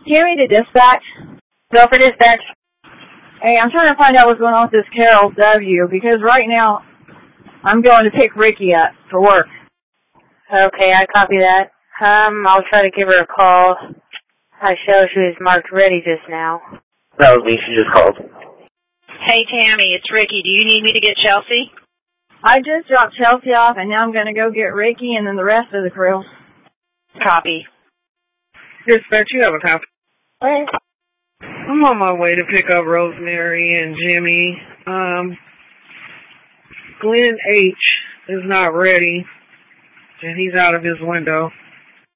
Tammy to dispatch. Go for dispatch. Hey, I'm trying to find out what's going on with this Carol W. because right now I'm going to pick Ricky up for work. Okay, I copy that. I'll try to give her a call. I show she was marked ready just now. That was me. She just called. Hey, Tammy, it's Ricky. Do you need me to get Chelsea? I just dropped Chelsea off, and now I'm going to go get Ricky and then the rest of the crew. Copy. Dispatch, you have a copy. Okay. I'm on my way to pick up Rosemary and Jimmy. Glenn H. is not ready, and he's out of his window.